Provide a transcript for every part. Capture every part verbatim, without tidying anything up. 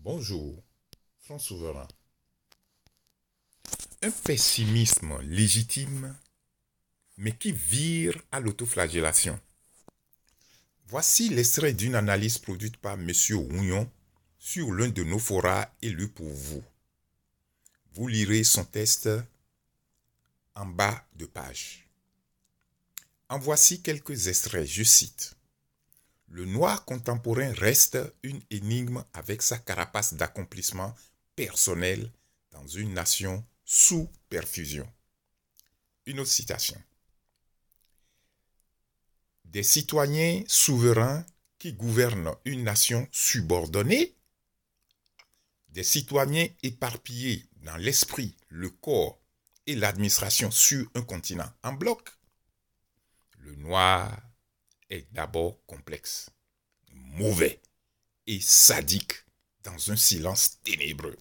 Bonjour, Front Souverain. Un pessimisme légitime, mais qui vire à l'autoflagellation. Voici l'extrait d'une analyse produite par M. Houillon sur l'un de nos forats élus pour vous. Vous lirez son texte en bas de page. En voici quelques extraits, je cite. Le noir contemporain reste une énigme avec sa carapace d'accomplissement personnel dans une nation sous perfusion. Une autre citation. Des citoyens souverains qui gouvernent une nation subordonnée, des citoyens éparpillés dans l'esprit, le corps et l'administration sur un continent en bloc. Le noir est d'abord complexe, mauvais et sadique dans un silence ténébreux.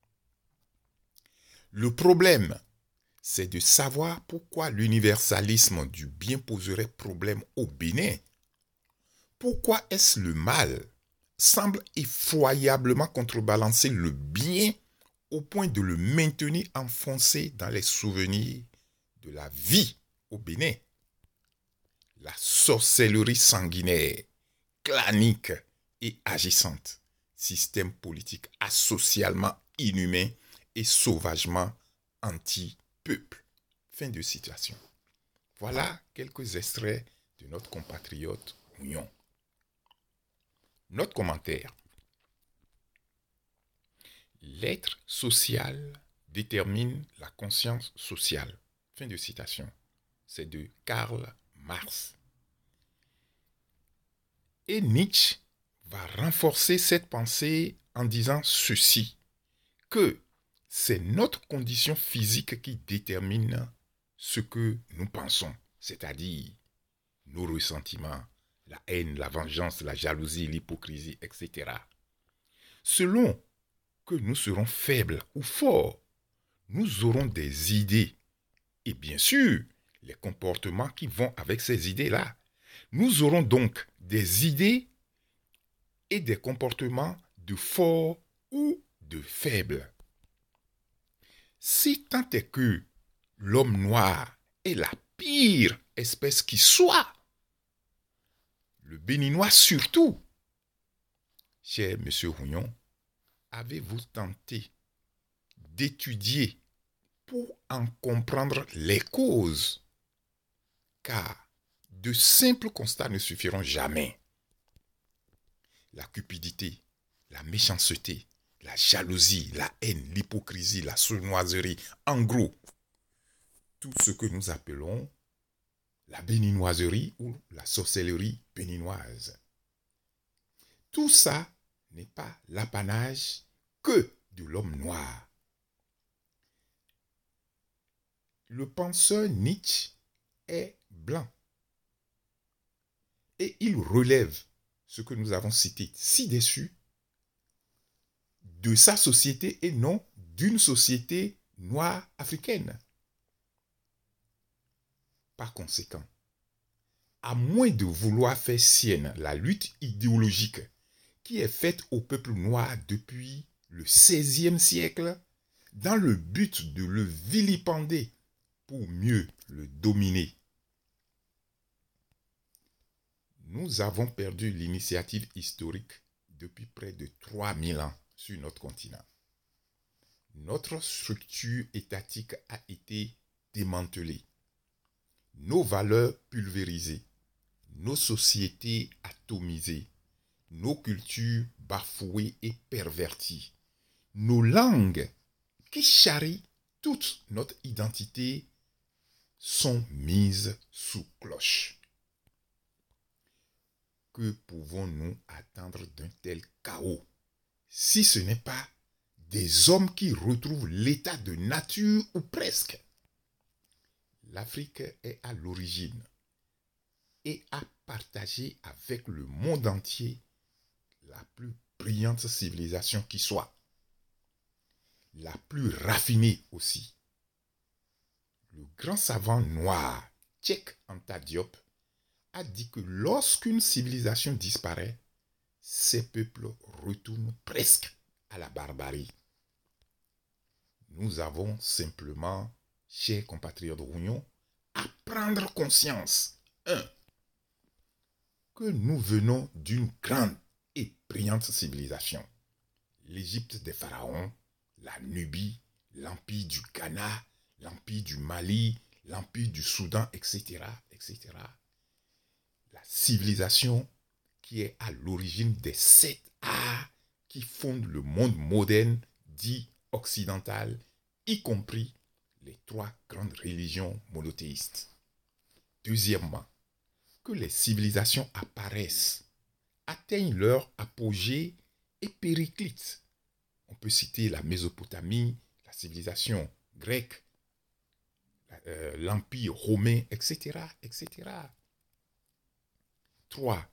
Le problème, c'est de savoir pourquoi l'universalisme du bien poserait problème au Bénin. Pourquoi est-ce le mal semble effroyablement contrebalancer le bien au point de le maintenir enfoncé dans les souvenirs de la vie au Bénin. La sorcellerie sanguinaire, clanique et agissante, système politique asocialement inhumain et sauvagement anti-peuple. Fin de citation. Voilà quelques extraits de notre compatriote Houillon. Notre commentaire. L'être social détermine la conscience sociale. Fin de citation. C'est de Karl Marx. Et Nietzsche va renforcer cette pensée en disant ceci, que c'est notre condition physique qui détermine ce que nous pensons, c'est-à-dire nos ressentiments, la haine, la vengeance, la jalousie, l'hypocrisie, et cetera. Selon que nous serons faibles ou forts, nous aurons des idées et bien sûr les comportements qui vont avec ces idées-là. Nous aurons donc des idées et des comportements de forts ou de faibles. Si tant est que l'homme noir est la pire espèce qui soit, le béninois surtout, cher monsieur Houillon, avez-vous tenté d'étudier pour en comprendre les causes? Car de simples constats ne suffiront jamais. La cupidité, la méchanceté, la jalousie, la haine, l'hypocrisie, la sournoiserie, en gros, tout ce que nous appelons la béninoiserie ou la sorcellerie béninoise. Tout ça n'est pas l'apanage que de l'homme noir. Le penseur Nietzsche est blanc. Et il relève ce que nous avons cité ci-dessus de sa société et non d'une société noire africaine. Par conséquent, à moins de vouloir faire sienne la lutte idéologique qui est faite au peuple noir depuis le seizième siècle, dans le but de le vilipender pour mieux le dominer, nous avons perdu l'initiative historique depuis près de trois mille ans sur notre continent. Notre structure étatique a été démantelée, nos valeurs pulvérisées, nos sociétés atomisées, nos cultures bafouées et perverties, nos langues qui charrient toute notre identité sont mises sous cloche. Que pouvons-nous attendre d'un tel chaos, si ce n'est pas des hommes qui retrouvent l'état de nature ou presque? L'Afrique est à l'origine et a partagé avec le monde entier la plus brillante civilisation qui soit, la plus raffinée aussi. Le grand savant noir Cheikh Anta Diop a dit que lorsqu'une civilisation disparaît, ces peuples retournent presque à la barbarie. Nous avons simplement, chers compatriotes rougnons, à prendre conscience, un, que nous venons d'une grande et brillante civilisation. L'Égypte des pharaons, la Nubie, l'empire du Ghana, l'empire du Mali, l'empire du Soudan, et cetera, et cetera. La civilisation qui est à l'origine des sept arts qui fondent le monde moderne dit occidental, y compris les trois grandes religions monothéistes. Deuxièmement, que les civilisations apparaissent, atteignent leur apogée et périclitent. On peut citer la Mésopotamie, la civilisation grecque, euh, l'empire romain, et cetera, et cetera. Trois,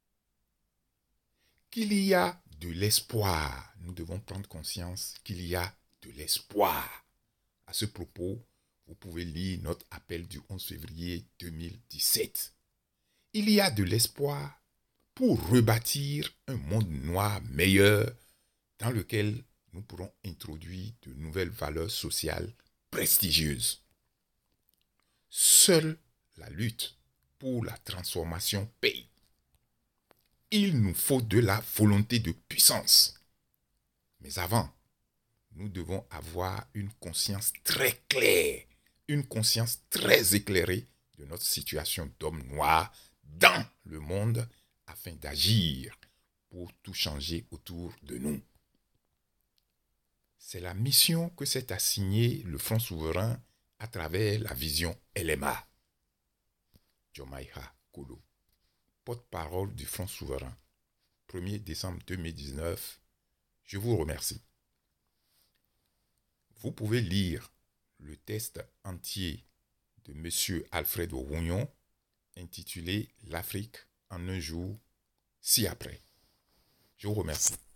qu'il y a de l'espoir. Nous devons prendre conscience qu'il y a de l'espoir. À ce propos, vous pouvez lire notre appel du onze février deux mille dix-sept. Il y a de l'espoir pour rebâtir un monde noir meilleur dans lequel nous pourrons introduire de nouvelles valeurs sociales prestigieuses. Seule la lutte pour la transformation paye. Il nous faut de la volonté de puissance. Mais avant, nous devons avoir une conscience très claire, une conscience très éclairée de notre situation d'homme noir dans le monde afin d'agir pour tout changer autour de nous. C'est la mission que s'est assignée le Front souverain à travers la vision L M A. Diomaye Kolo, porte-parole du Front souverain, premier décembre deux mille dix-neuf. Je vous remercie. Vous pouvez lire le texte entier de M. Alfred Rougnon intitulé « L'Afrique en un jour, ci-après ». Je vous remercie.